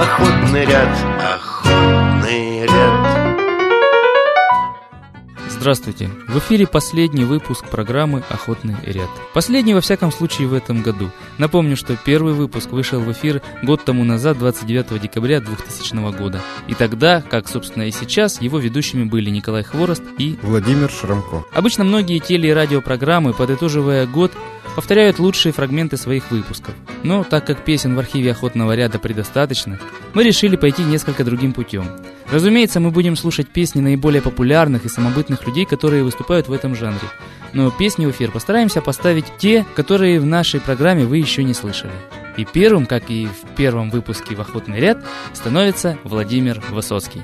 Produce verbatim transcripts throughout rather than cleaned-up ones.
Охотный ряд, охотный ряд. Здравствуйте! В эфире последний выпуск программы «Охотный ряд». Последний, во всяком случае, в этом году. Напомню, что первый выпуск вышел в эфир год тому назад, двадцать девятого декабря двухтысячного года. И тогда, как, собственно, и сейчас, его ведущими были Николай Хворост и Владимир Шрамко. Обычно многие теле- и радиопрограммы, подытоживая год, повторяют лучшие фрагменты своих выпусков. Но так как песен в архиве «Охотного ряда» предостаточно, мы решили пойти несколько другим путем. Разумеется, мы будем слушать песни наиболее популярных и самобытных людей, которые выступают в этом жанре. Но песни в эфир постараемся поставить те, которые в нашей программе вы еще не слышали. И первым, как и в первом выпуске в «Охотный ряд», становится Владимир Высоцкий.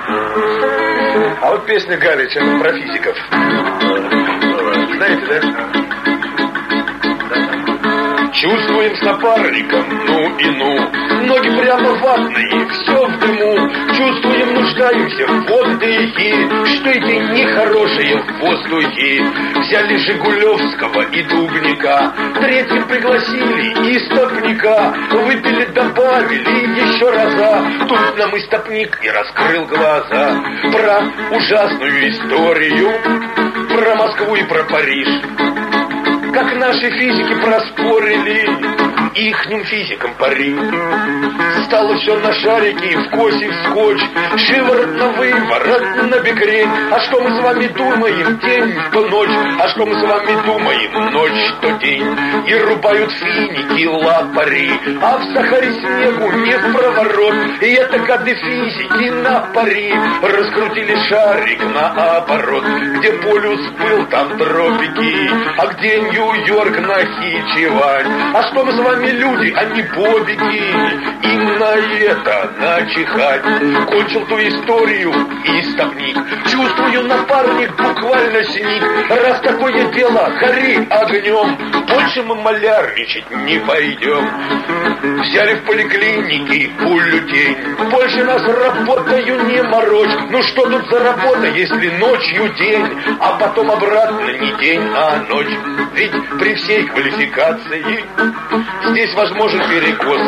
А вот песня Галича про физиков. Знаете, да? Чувствуем с напарником, ну и ну. Ноги прямо ватные, все в дыму. Чувствуем, нуждаемся в воздухе. Что эти нехорошие в воздухе. Взяли Жигулевского и Дубника. Третьим пригласили истопника. Выпили, добавили еще раза. Тут нам истопник и раскрыл глаза. Про ужасную историю. Про Москву и про Париж. Как наши физики проспорили ихним физикам пари. Стало все на шарике, в косе, в скотч. Шиворот на выворот, на бекрень. А что мы с вами думаем день, то ночь. А что мы с вами думаем ночь, то день. И рубают финики, лапари. А в Сахаре снегу не в проворот. И это гады физики на пари. Раскрутили шарик наоборот. Где полюс был, там тропики. А где Нью-Йорк, Нахичевань. А что мы с вами люди, а не бобики. Им на это начихать. Кончил ту историю истопник. Чувствую, напарник буквально сник. Раз такое дело, гори огнем. Больше мы малярничать не пойдем. Взяли в поликлинике бюллетень. Больше нас работаю не морочь. Ну что тут за работа, если ночью день. А потом обратно не день, а ночь. Ведь при всей квалификации здесь возможен перекос.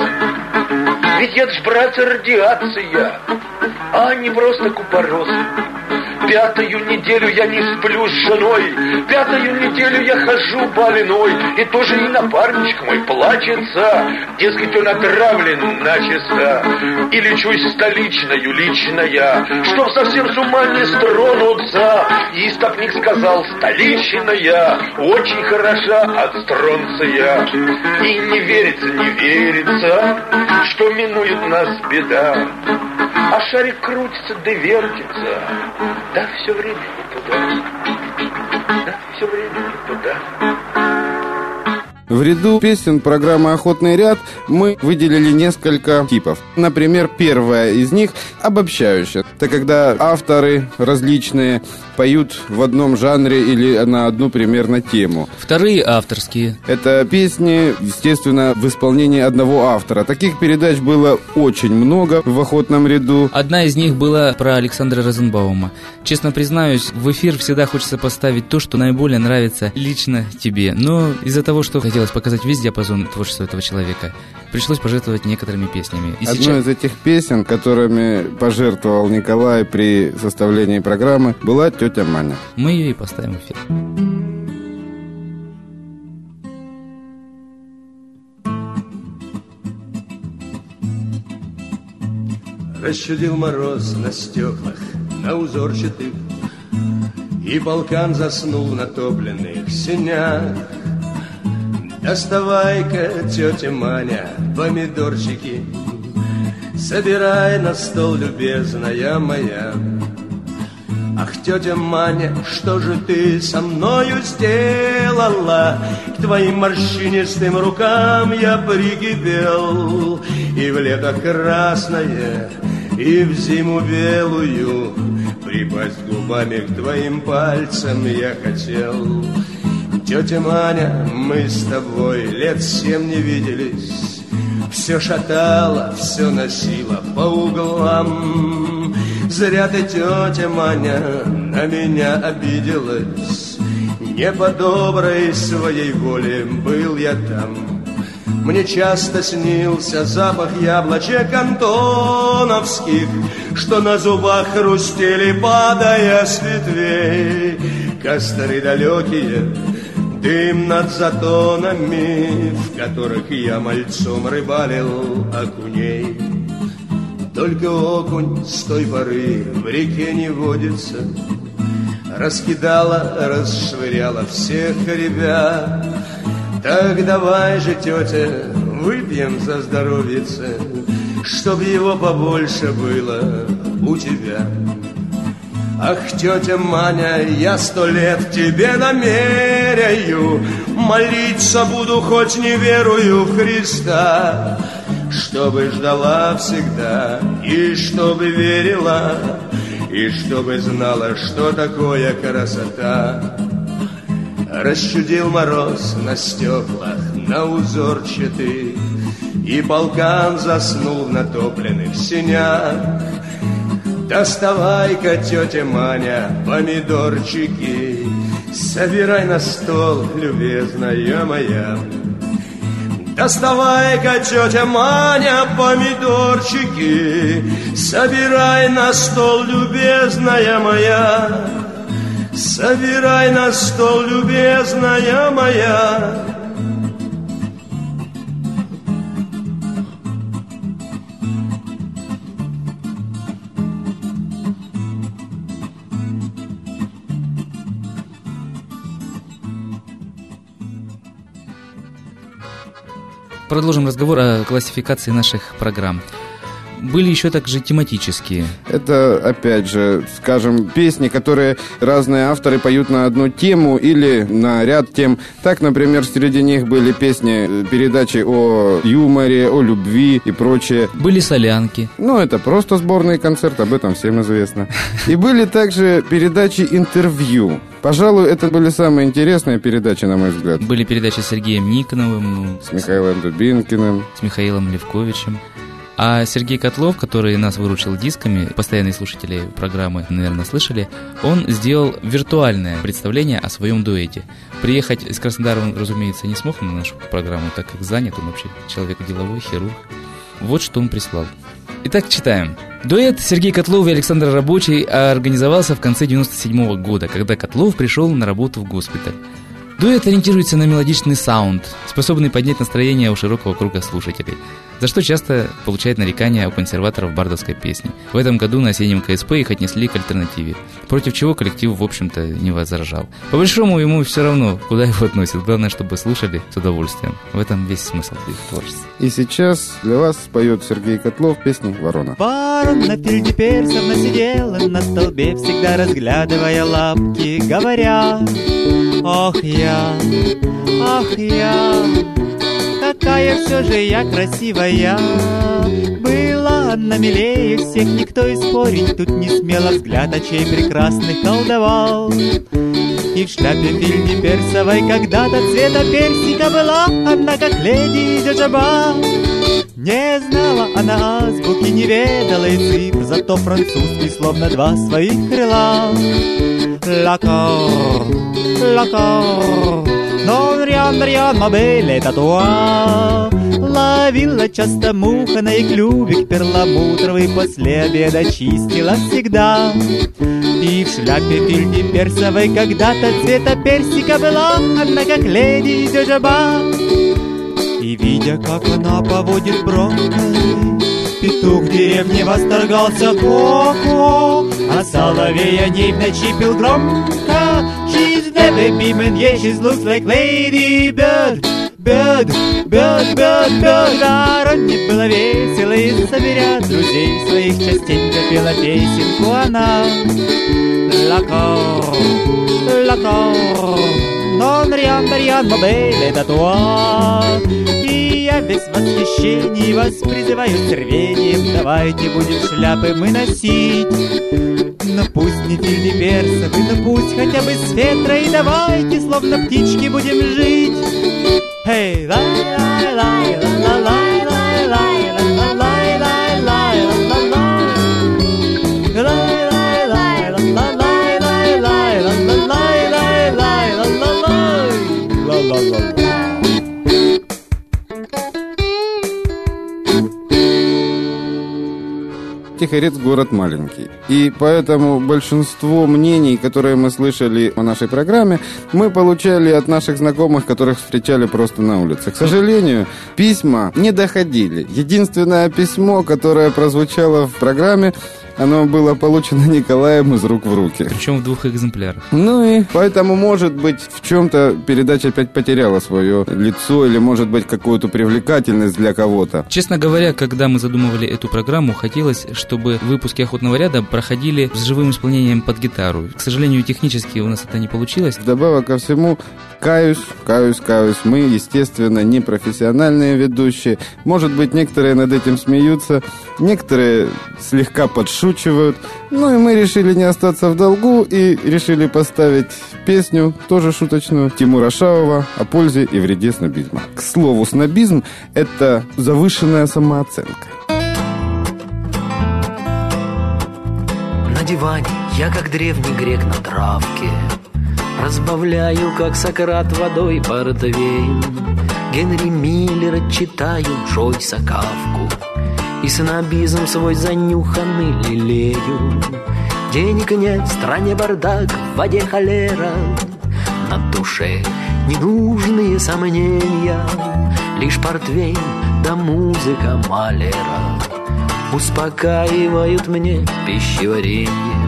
Ведь это ж, братья, радиация, а не просто купорос. Пятую неделю я не сплю с женой. Пятую неделю я хожу больной. И тоже и напарничек мой плачется. Дескать, он отравлен начисто. И лечусь столичною лично я, чтоб совсем с ума не стронуться. И истопник сказал: столичная очень хороша от стронция. И не верится, не верится, что минует нас беда. А шарик крутится да вертится. Да все время не туда. Да все время не туда. В ряду песен программы «Охотный ряд» мы выделили несколько типов. Например, первая из них обобщающая. Это когда авторы различные поют в одном жанре или на одну примерно тему. Вторые авторские. Это песни, естественно, в исполнении одного автора. Таких передач было очень много в «Охотном ряду». Одна из них была про Александра Розенбаума. Честно признаюсь, в эфир всегда хочется поставить то, что наиболее нравится лично тебе. Но из-за того, что хотелось показать весь диапазон творчества этого человека, пришлось пожертвовать некоторыми песнями. И Одной сейчас... из этих песен, которыми пожертвовал Николай при составлении программы, была «Тетя Маня». Мы ее и поставим в эфир. Расчудил мороз на стеклах, на узорчатых, и полкан заснул в натопленных сенях. Доставай-ка, тетя Маня, помидорчики, собирай на стол, любезная моя. Ах, тетя Маня, что же ты со мною сделала? К твоим морщинистым рукам я прикипел. И в лето красное, и в зиму белую припасть губами к твоим пальцам я хотел. Тетя Маня, мы с тобой лет семь не виделись. Все шатало, все носило по углам. Зря ты, тетя Маня, на меня обиделась. Не по доброй своей воле был я там. Мне часто снился запах яблочек антоновских, что на зубах хрустели, падая с ветвей. Костры далекие, дым над затонами, в которых я мальцом рыбалил окуней. Только окунь с той поры в реке не водится, раскидала, расшвыряла всех ребят. Так давай же, тетя, выпьем за здоровьице, чтоб его побольше было у тебя. Ах, тетя Маня, я сто лет тебе намеряю, молиться буду, хоть не верую в Христа, чтобы ждала всегда и чтобы верила, и чтобы знала, что такое красота. Расчудил мороз на стеклах, на узорчатых, и полкан заснул в натопленных сенях. Доставай-ка, тетя Маня, помидорчики, собирай на стол, любезная моя. Доставай-ка, тетя Маня, помидорчики, собирай на стол, любезная моя. Собирай на стол, любезная моя. Продолжим разговор о классификации наших программ. Были еще также тематические. Это, опять же, скажем, песни, которые разные авторы поют на одну тему или на ряд тем. Так, например, среди них были песни, передачи о юморе, о любви и прочее. Были солянки. Ну, это просто сборный концерт, об этом всем известно. И были также передачи интервью. Пожалуй, это были самые интересные передачи, на мой взгляд. Были передачи с Сергеем Никоновым, с Михаилом Дубинкиным, с Михаилом Левковичем. А Сергей Котлов, который нас выручил дисками, постоянные слушатели программы, наверное, слышали, он сделал виртуальное представление о своем дуэте. Приехать из Краснодара он, разумеется, не смог на нашу программу, так как занят, он вообще человек деловой, хирург. Вот что он прислал. Итак, читаем. Дуэт Сергей Котлов и Александр Рабочий организовался в конце девяносто седьмого года, когда Котлов пришел на работу в госпиталь. Дуэт ориентируется на мелодичный саунд, способный поднять настроение у широкого круга слушателей, за что часто получает нарекания у консерваторов бардовской песни. В этом году на осеннем КСП их отнесли к альтернативе, против чего коллектив, в общем-то, не возражал. По большому ему все равно, куда его относят, главное, чтобы слушали с удовольствием. В этом весь смысл их творчества. И сейчас для вас поет Сергей Котлов песню «Ворона». Ворона впереди персовна сидела на столбе, всегда разглядывая лапки, говоря: ох я, ах я, какая все же я красивая. Была она милее всех, никто и спорить тут не смело, взгляд очей прекрасных колдовал. И в шляпе Фильни персовой когда-то цвета персика была она, как леди Джаджаба. Не знала она азбуки, не ведала и цифр, зато французский словно два своих крыла. L'accord, l'accord, non rien, rien, ma belle, это toi. Ловила часто муха на их клювик перламутровый, после обеда чистила всегда. И в шляпе Фильни персовой когда-то цвета персика была она, как леди Джаджаба. И видя, как она поводит бронкой, петух в деревне восторгался ко-ко, а соловей о ней в ночи пел громко. She's never been and yeah, she looks like Lady Bird. Bird, bird, bird, bird. Вороне было весело, и соберя друзей своих частенько пела песенку она. L'accord, l'accord, non rien, rien, ma belle, это toi. И я весь в восхищении вас призываю с рвением, давайте будем шляпы мы носить. Но пусть не Фильни персовый, но пусть хотя бы с ветра, и давайте словно птички будем жить. Hey, la la la la la la la la la la la la. Тихорецк город маленький. И поэтому большинство мнений, которые мы слышали о нашей программе, мы получали от наших знакомых, которых встречали просто на улице. К сожалению, письма не доходили. Единственное письмо, которое прозвучало в программе, оно было получено Николаем из рук в руки. Причем в двух экземплярах. Ну и поэтому, может быть, в чем-то передача опять потеряла свое лицо или, может быть, какую-то привлекательность для кого-то. Честно говоря, когда мы задумывали эту программу, хотелось, чтобы выпуски «Охотного ряда» проходили с живым исполнением под гитару. К сожалению, технически у нас это не получилось. Вдобавок ко всему, каюсь, каюсь, каюсь. Мы, естественно, не профессиональные ведущие. Может быть, некоторые над этим смеются, некоторые слегка подшучивают. Ну и мы решили не остаться в долгу и решили поставить песню, тоже шуточную, Тимура Шаова о пользе и вреде снобизма. К слову, снобизм – это завышенная самооценка. На диване я, как древний грек на травке, разбавляю, как Сократ, водой портвейн. Генри Миллера читаю, Джойса Кафку, и снобизм свой занюханный лелею. Денег нет, в стране бардак, в воде холера, на душе ненужные сомнения. Лишь портвейн да музыка Малера успокаивают мне пищеварение.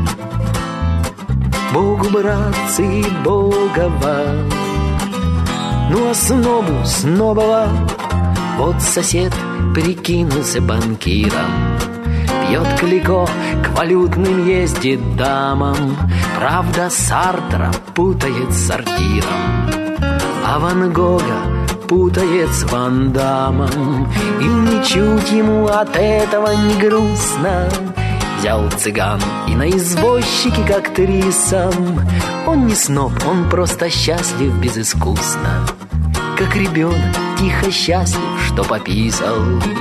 Богу, братцы, Богова, ну а снобу снобова. Вот сосед прикинулся банкиром, пьет клико, к валютным ездит дамам. Правда, Сартра путает с сортиром, а Ван Гога путает с Ван Дамом. И ничуть ему от этого не грустно. Взял цыган и на извозчике к актрисам. Он не сноб, он просто счастлив безыскусно, как ребенок, тихо счастлив, что пописал.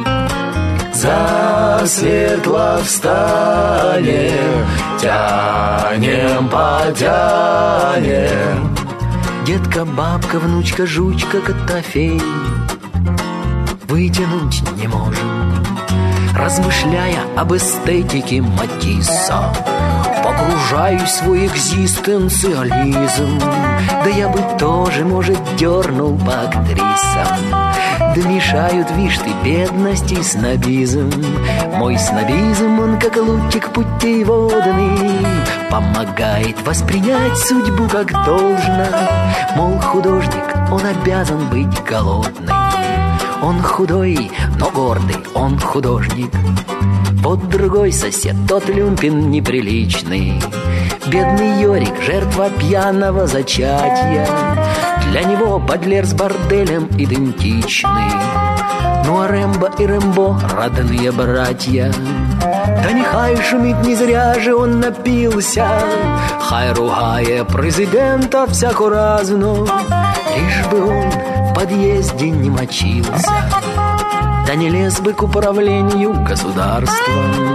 Засветло встанем, тянем, потянем. Детка, бабка, внучка, жучка, Котофей вытянуть не можем, размышляя об эстетике Матисса. Погружаюсь в свой экзистенциализм. Да я бы тоже, может, дернул по актрисам. Да мешают, вишь ты, бедность и снобизм. Мой снобизм, он как лучик путеводный, помогает воспринять судьбу как должно. Мол, художник, он обязан быть голодный. Он худой, но гордый, он художник. Вот другой сосед, тот люмпин неприличный. Бедный Йорик, жертва пьяного зачатия. Для него Бадлер с борделем идентичны. Ну а Рэмбо и Рэмбо родные братья. Да нехай шумит, не зря же он напился. Хай ругая президента всяко разно, лишь бы он в подъезде не мочился, да не лез бы к управлению государством.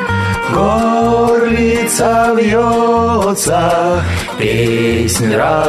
Горлица вьется, песнь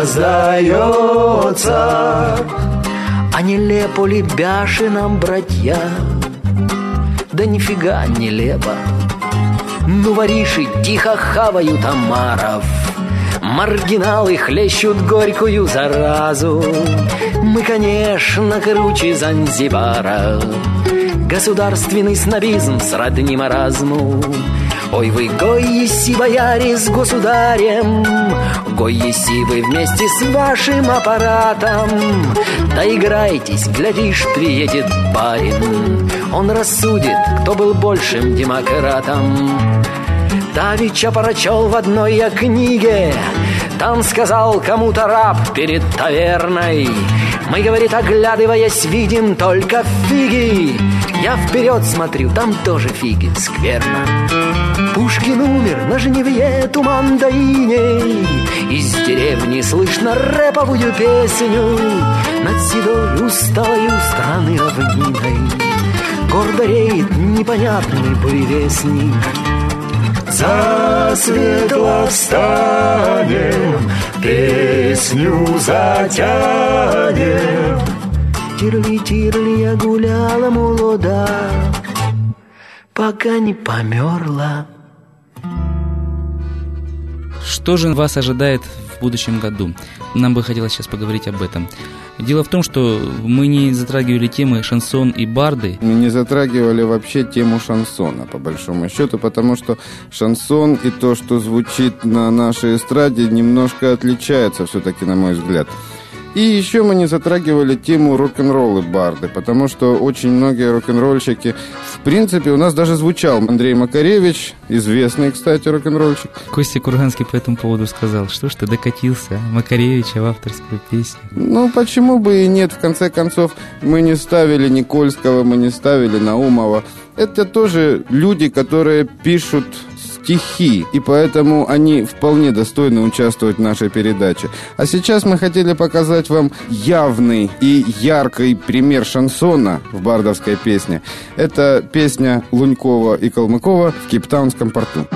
раздается. А нелепо ли бяшинам, братья? Да нифига нелепо. Ну, вориши тихо хавают омаров, маргиналы хлещут горькую заразу. Мы, конечно, круче Занзибара. Государственный снобизм сродни маразму. Ой, вы, гой-еси, бояре, с государем, гой-еси вы вместе с вашим аппаратом. Доиграйтесь, глядишь, приедет барин. Он рассудит, кто был большим демократом. Давеча прочел в одной я книге, там сказал кому-то раб перед таверной: мы, говорит, оглядываясь, видим только фиги. Я вперед смотрю, там тоже фиги, скверно. Пушкин умер на жнивье, туман да иней. Из деревни слышно рэповую песню над седой усталою страны равниной. Гордо реет непонятный буревестник. Засветло встанем, песню затянем. Тирли-тирли, я гуляла молода пока не померла. Что же вас ожидает в будущем году? Нам бы хотелось сейчас поговорить об этом. Дело в том, что мы не затрагивали темы шансон и барды. Мы не затрагивали вообще тему шансона, по большому счету, потому что шансон и то, что звучит на нашей эстраде, немножко отличается все-таки, на мой взгляд. И еще мы не затрагивали тему рок-н-ролл и барды, потому что очень многие рок-н-ролльщики... В принципе, у нас даже звучал Андрей Макаревич, известный, кстати, рок-н-ролльщик. Костя Курганский по этому поводу сказал, что ж ты докатился, Макаревича в авторскую песню. Ну, почему бы и нет? В конце концов, мы не ставили Никольского, мы не ставили Наумова. Это тоже люди, которые пишут стихи, и поэтому они вполне достойны участвовать в нашей передаче. А сейчас мы хотели показать вам явный и яркий пример шансона в бардовской песне. Это песня Лунькова и Калмыкова «В Кейптаунском порту».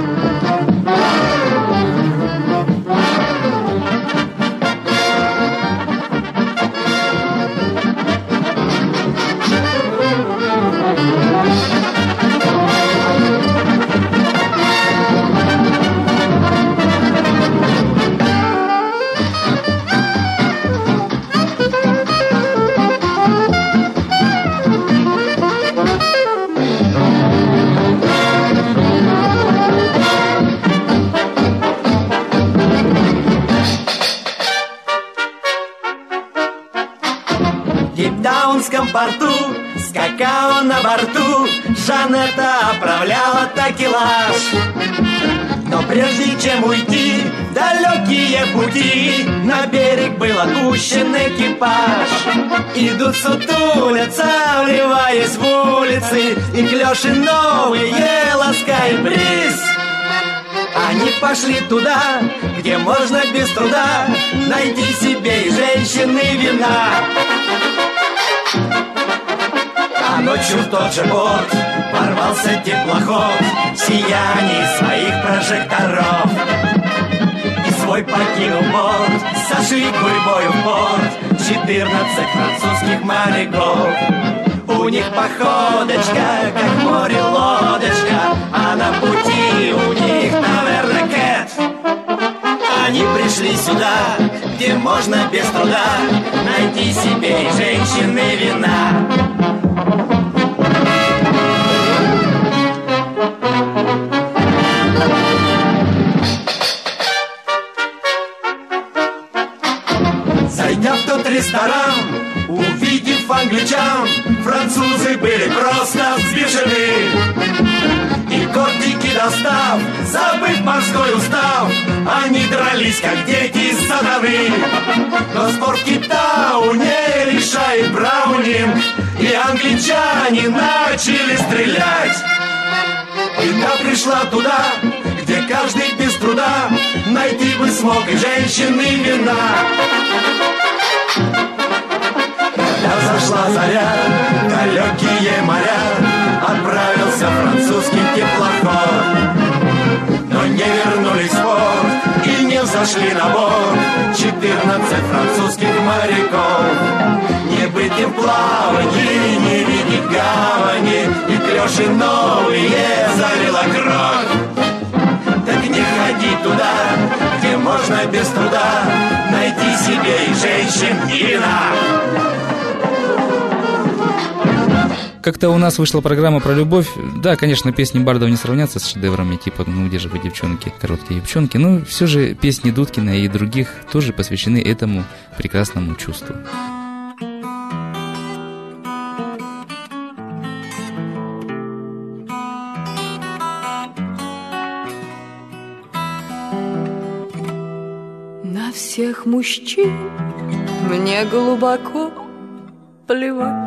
В Кейптаунском порту с какао на борту Жанетта оправляла такелаж. Но прежде чем уйти в далекие пути, на берег был отпущен экипаж. Идут сутулятся, вливаясь в улицы, и клёши новые ласкает бриз. Они пошли туда, где можно без труда найти себе и женщины вина. А ночью в тот же борт ворвался теплоход в сиянии своих прожекторов. И свой покинул борт, сошли гурьбою в порт четырнадцать французских моряков. У них походочка, как море лодочка, а на пути у них, наверное, кэт. Они пришли сюда, где можно без труда найти себе и женщины вина. Зайдя в тот ресторан, увидев англичан, французы были просто взбешены. И кортики достав, забыв морской устав, они дрались, как дети сатаны. Но спор в Кейптауне решает Браунинг, и англичане начали стрелять. Война пришла туда, где каждый без труда найти бы смог и женщины вина. Когда взошла заря, далекие моря, отправился французский теплоход. Но не вернулись в порт и не взошли на борт четырнадцать французских моряков. Не быть им в плавании, не видеть гавани, и клёши новые залила кровь. Так не ходи туда, где можно без труда найти себе и женщин вина. Как-то у нас вышла программа про любовь. Да, конечно, песни бардов не сравнятся с шедеврами, типа «Ну где же вы, девчонки, короткие юбчонки», но все же песни Дудкина и других тоже посвящены этому прекрасному чувству. На всех мужчин мне глубоко плевать.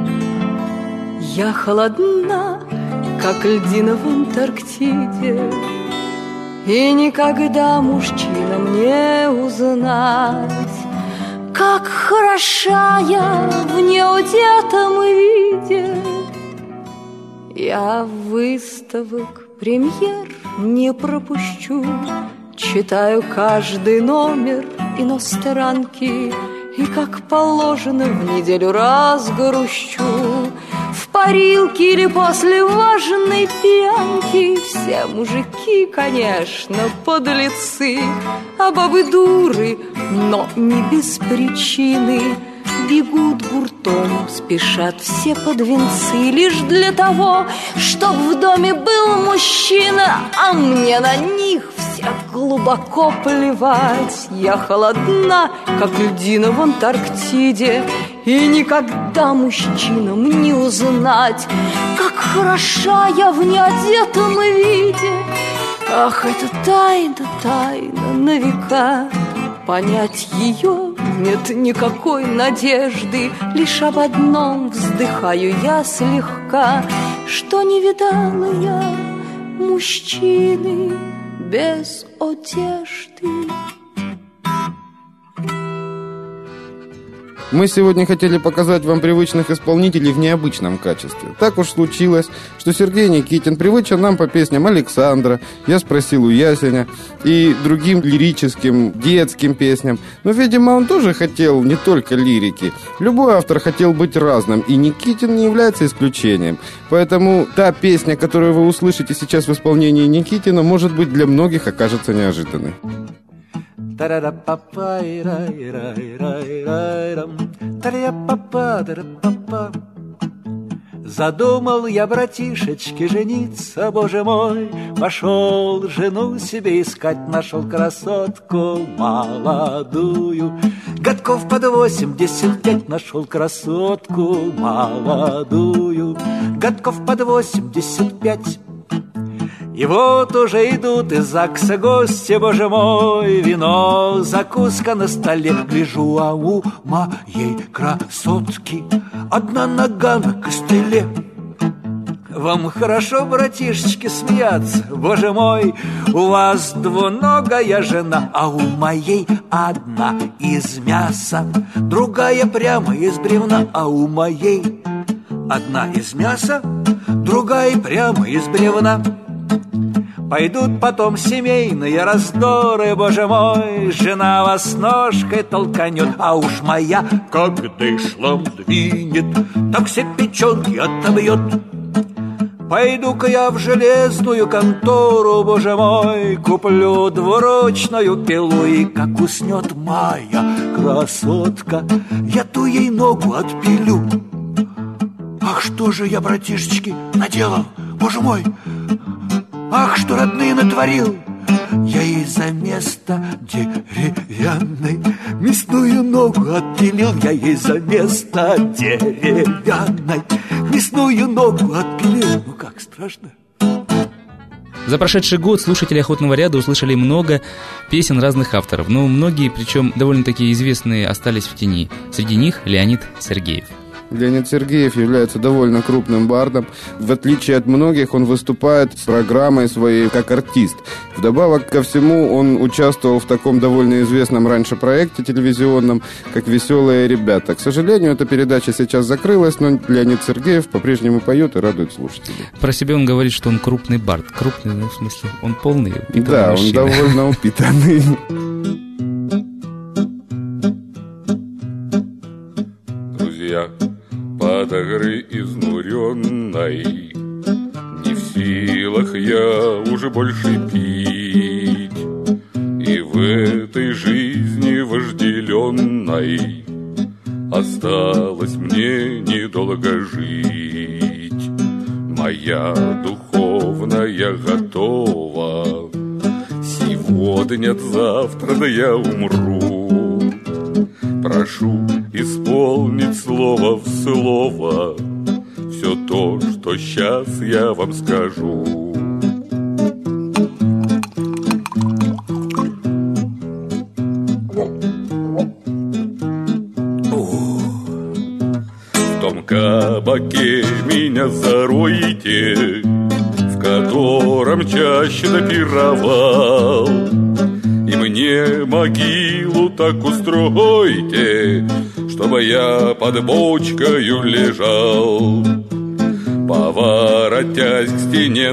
Я холодна, как льдина в Антарктиде, и никогда мужчинам не узнать, как хороша я в неодетом виде. Я выставок премьер не пропущу, читаю каждый номер иностранки, и, как положено, в неделю раз грущу. В парилки или после важной пьянки. Все мужики, конечно, подлецы, а бабы дуры, но не без причины. Бегут гуртом, спешат все под венцы, лишь для того, чтоб в доме был мужчина. А мне на них всех глубоко плевать. Я холодна, как льдина в Антарктиде, и никогда мужчинам не узнать, как хороша я в неодетом виде. Ах, это тайна, тайна на века. Понять ее нет никакой надежды. Лишь об одном вздыхаю я слегка, что не видала я мужчины без одежды. Мы сегодня хотели показать вам привычных исполнителей в необычном качестве. Так уж случилось, что Сергей Никитин привычен нам по песням Александра, «Я спросил у ясеня» и другим лирическим, детским песням. Но, видимо, он тоже хотел не только лирики. Любой автор хотел быть разным, и Никитин не является исключением. Поэтому та песня, которую вы услышите сейчас в исполнении Никитина, может быть, для многих окажется неожиданной. Задумал я, братишечки, жениться, боже мой. Пошел жену себе искать, нашел красотку молодую. Годков под восемьдесят пять, нашел красотку молодую. Годков под восемьдесят пять. И вот уже идут из ЗАГСа гости, боже мой. Вино, закуска на столе. Гляжу, а у моей красотки одна нога на костыле. Вам хорошо, братишечки, смеяться, боже мой. У вас двуногая жена, а у моей одна из мяса, другая прямо из бревна. А у моей одна из мяса, другая прямо из бревна. Пойдут потом семейные раздоры, боже мой. Жена вас ножкой толканет, а уж моя, как дышлом двинет, так все печенки отобьет. Пойду-ка я в железную контору, боже мой, куплю двуручную пилу, и как уснет моя красотка, я ту ей ногу отпилю. Ах, что же я, братишечки, наделал, боже мой! Ах, что родные натворил! Я ей за место деревянной мясную ногу отпилил. Я ей за место деревянной мясную ногу отпилил. Ну как страшно. За прошедший год слушатели «Охотного ряда» услышали много песен разных авторов, но многие, причем довольно-таки известные, остались в тени. Среди них Леонид Сергеев. Леонид Сергеев является довольно крупным бардом. В отличие от многих, он выступает с программой своей как артист. Вдобавок ко всему, он участвовал в таком довольно известном раньше проекте телевизионном, как «Веселые ребята». К сожалению, эта передача сейчас закрылась, но Леонид Сергеев по-прежнему поет и радует слушателей. Про себя он говорит, что он крупный бард. Крупный, ну, в смысле, он полный, упитанный Да, мужчина. Он довольно упитанный. Друзья, под игры изнуренной, не в силах я уже больше пить, и в этой жизни вожделенной осталось мне недолго жить. Моя духовная готова, сегодня-завтра да я умру. Прошу исполнить слово в слово все то, что сейчас я вам скажу. В том кабаке меня заройте, в котором чаще допировал. И мне могилу так устройте, чтобы я под бочкою лежал, поворотясь к стене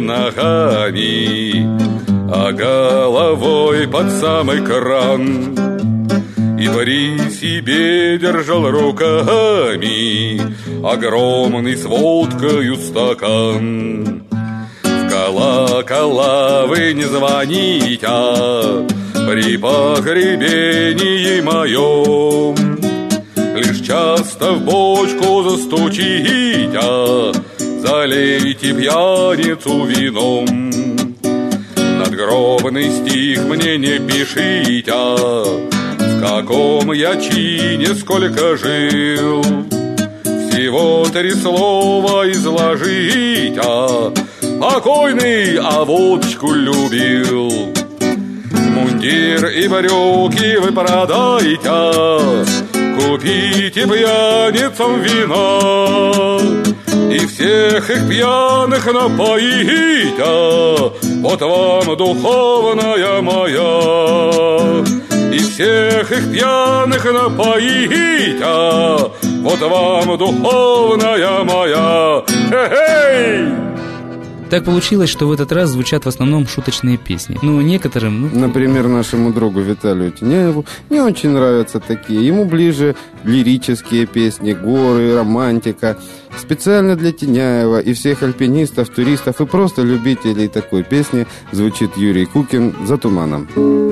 ногами, а головой под самый кран. и при себе держал руками огромный с водкою стакан. В колокола вы не звоните при погребении моем, лишь часто в бочку застучите, залейте пьяницу вином. Надгробный стих мне не пишите, в каком я чине сколько жил. Всего три слова изложите: покойный, а водочку любил. Мундир и брюки вы продайте, купите пьяницам вина, и всех их пьяных напоите, вот вам духовная моя. И всех их пьяных напоите, вот вам духовная моя. Хе-хей! Так получилось, что в этот раз звучат в основном шуточные песни. Ну, некоторым... Ну... Например, нашему другу Виталию Тиняеву не очень нравятся такие. Ему ближе лирические песни, горы, романтика. Специально для Тиняева и всех альпинистов, туристов и просто любителей такой песни звучит Юрий Кукин «За туманом».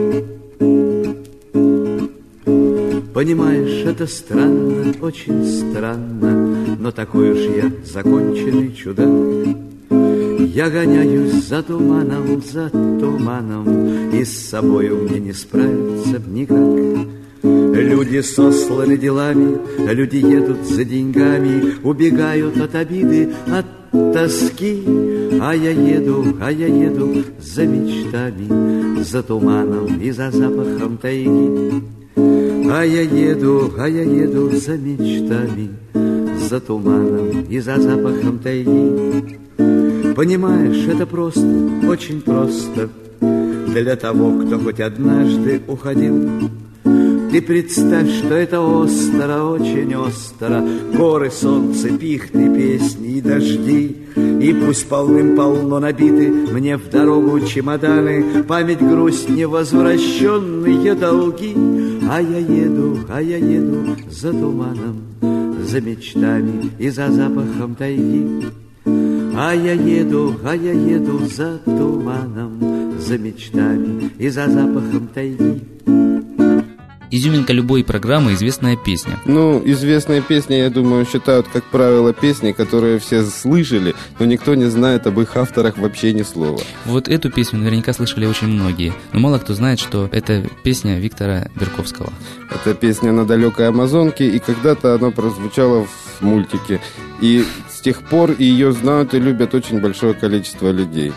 Понимаешь, это странно, очень странно, но такой уж я законченный чудак. Я гоняюсь за туманом, за туманом, и с собою мне не справиться никак. Люди сосланы делами, люди едут за деньгами, убегают от обиды, от тоски. А я еду, а я еду за мечтами, за туманом и за запахом тайги. А я еду, а я еду за мечтами, за туманом и за запахом тайги. Понимаешь, это просто, очень просто для того, кто хоть однажды уходил. Ты представь, что это остро, очень остро. Горы, солнце, пихты, песни и дожди. И пусть полным-полно набиты мне в дорогу чемоданы, память, грусть, невозвращенные долги. А я еду, а я еду за туманом, за мечтами и за запахом тайги. А я еду, а я еду за туманом, за мечтами и за запахом тайги. Изюминка любой программы – известная песня. Ну, известные песни, я думаю, считают, как правило, песни, которые все слышали, но никто не знает об их авторах вообще ни слова. Вот эту песню наверняка слышали очень многие, но мало кто знает, что это песня Виктора Берковского. Это песня «На далекой Амазонке», и когда-то она прозвучала в мультике. И с тех пор ее знают и любят очень большое количество людей.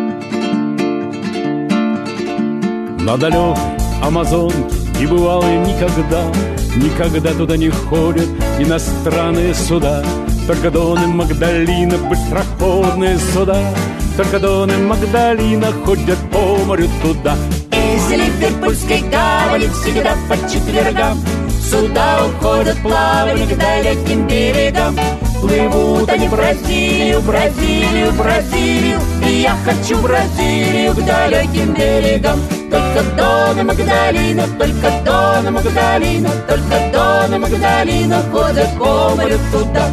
На далекой Амазонке не бывало никогда, никогда туда не ходят иностранные суда. Только Дон и Магдалина, быстроходные суда, только Дон и Магдалина ходят по морю туда. Из Ливерпульской гавани всегда по четвергам суда уходят плавать к далеким берегам. Плывут они в Бразилию, Бразилию, Бразилию, и я хочу в Бразилию к далеким берегам. Только Дон и Магдалина, только Дон и Магдалина, только Дон и Магдалина ходят по морю туда.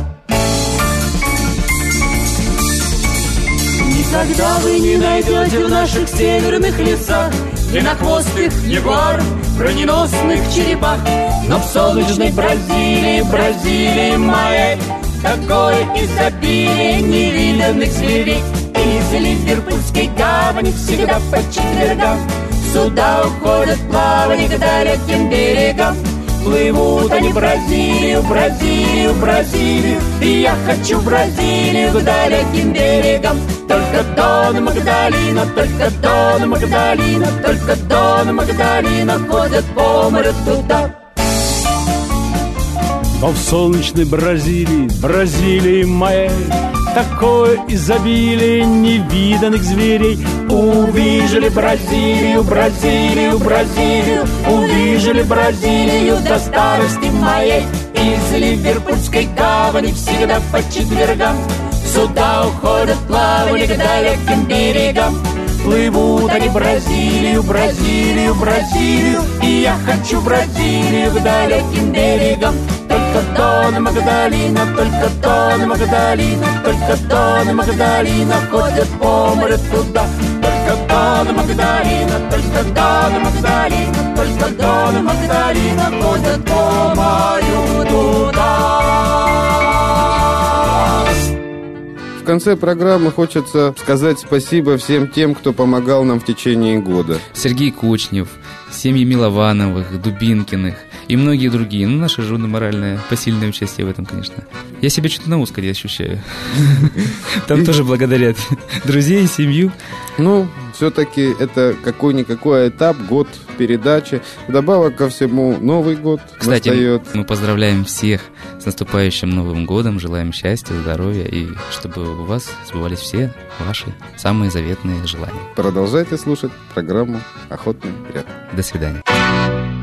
Никогда вы не найдете в наших северных лесах длиннохвостых ягуаров, броненосных черепах, но в солнечной Бразилии, Бразилии моей такое изобилие невиданных зверей. Из Ливерпульской гавани всегда по четвергам суда уходят плавать к далеким берегам. Плывут они в Бразилию, Бразилию, Бразилию, и я хочу в Бразилию к далеким берегам. Только Дон и Магдалина, только Дон и Магдалина, только Дон и Магдалина ходят по морю туда. Но в солнечной Бразилии, Бразилии моей такое изобилие невиданных зверей. Увижу Бразилию, Бразилию, Бразилию, увижу Бразилию до старости моей. Из Ливерпульской гавани всегда по четвергам суда уходят плавать к далеким берегам. Плывут они в Бразилию, Бразилию, Бразилию, и я хочу в Бразилию к далеким берегам. Только Дон и Магдалина, только Дон и Магдалина, только Дон и Магдалина ходят по морю туда. Только Дон и Магдалина, только Дон и Магдалина, только Дон и Магдалина ходят по морю туда. В конце программы хочется сказать спасибо всем тем, кто помогал нам в течение года. Сергей Кочнев, семьи Миловановых, Дубинкиных и многие другие. Ну, наша жены моральное, посильное участие в этом, конечно. Я себя что-то на Оскаре ощущаю. Там тоже благодарят друзей, семью. Ну, все-таки это какой-никакой этап, год передачи. Вдобавок ко всему, Новый год Кстати, настает. Мы поздравляем всех с наступающим Новым годом, желаем счастья, здоровья и чтобы у вас сбывались все ваши самые заветные желания. Продолжайте слушать программу «Охотный ряд». До свидания.